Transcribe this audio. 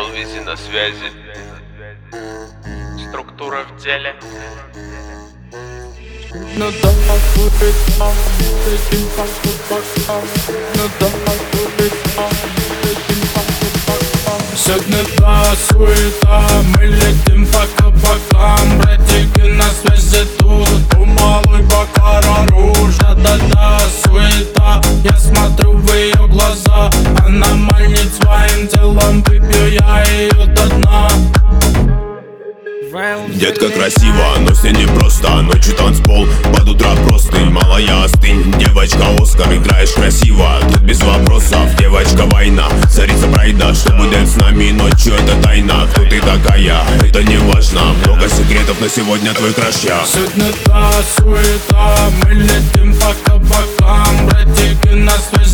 Визи на связи. Структура в деле. Ну давай хуй летим по кубакам. Ну давай хуй летим по кубакам. Сегодня та суета, мы летим по кабакам. Братики на связи тут, умалуй Бакар оружие. Да-да-да, суета, я смотрю в ее глаза. Она манит своим телом, выпью я ее до дна. Детка красиво, но с ней непросто. Ночью танцпол, под утро простый. Малая остынь, девочка Оскар. Играешь красиво, тут без вопросов. Девочка война, царица прайда. Что будет с нами ночью, это тайна. Кто ты такая, это не важно. Много секретов, но сегодня твой краш я. Сегодня та суета, мы летим по кабакам. Братики на связи.